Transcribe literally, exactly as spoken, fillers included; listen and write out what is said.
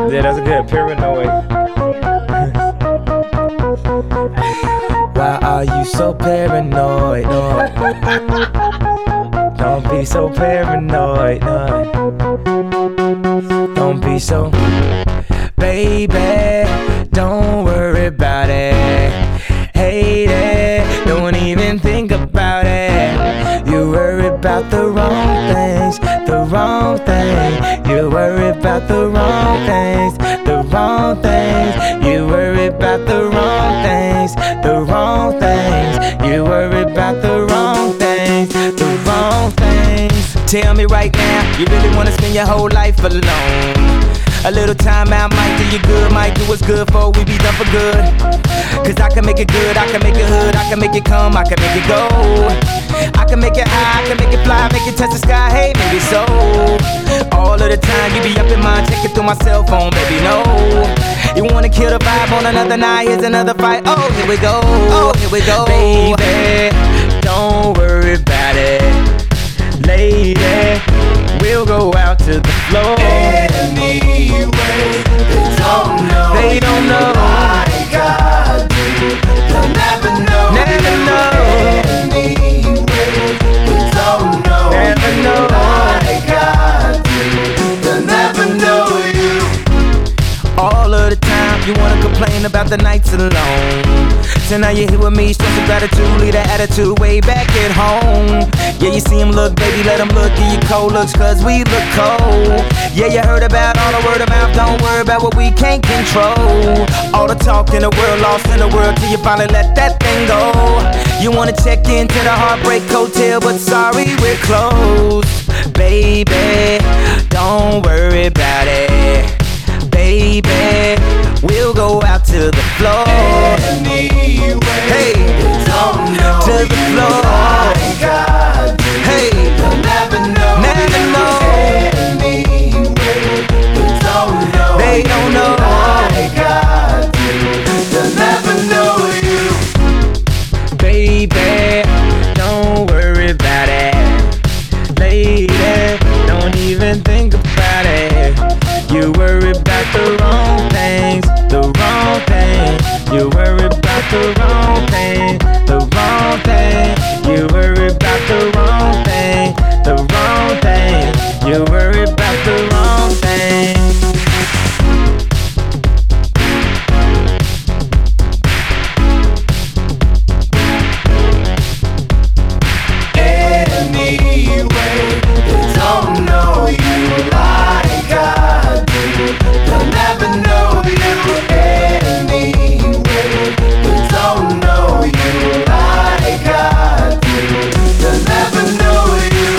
Yeah, that's good. Paranoid. Why are you so paranoid? No. Don't be so paranoid. No. Don't be so. Baby, don't worry about it. Hate it. Don't even think about it. You worry about the wrong things. The wrong thing. You worry about the wrong things. The wrong things. You worry about the wrong things. The wrong things. You worry about the wrong things. The wrong things. Tell me right now, you really wanna spend your whole life alone? A little time out might do you good, might do what's good for we be done for good. Cause I can make it good, I can make it hood, I can make it come, I can make it go. I can make it high, I can make it fly, make it touch the sky, hey, maybe so. All of the time you be up in mind, checking through my cell phone, baby, no. You wanna kill the vibe on another night, here's another fight, oh, here we go, oh, here we go. Baby, don't worry about it. Lady, we'll go out to the floor. Anyway, they don't know. They don't know. Like I do. They'll never know. Never know. Anyway, they don't know. Never know. Like I do. They'll never know you. All of the time you wanna complain about the nights alone. So now you're here with me, show some gratitude, leave that attitude way back at home. Yeah, you see him look, baby, let him look, give you cold looks, cause we look cold. Yeah, you heard about all the word of mouth, don't worry about what we can't control. All the talk in the world, lost in the world, till you finally let that thing go. You wanna check into the Heartbreak Hotel, but sorry, we're closed. Baby, don't worry about it. Baby, we'll go out to the floor. Anyway, hey, they don't know. To the floor. Like I do. Hey, they'll never know. Never know. Anyway, they don't know. They don't know. Like I do. They'll never know you. Baby, don't worry about it. Lady, don't even think about it. You worry about the wrong things, the wrong thing. You worry about the wrong thing, the wrong thing. You worry about the wrong thing, the wrong thing. You worry about the wrong thing. Anyway, they don't know you like I do. They'll never know you. Anyway, they don't know you like I do. They'll never know you.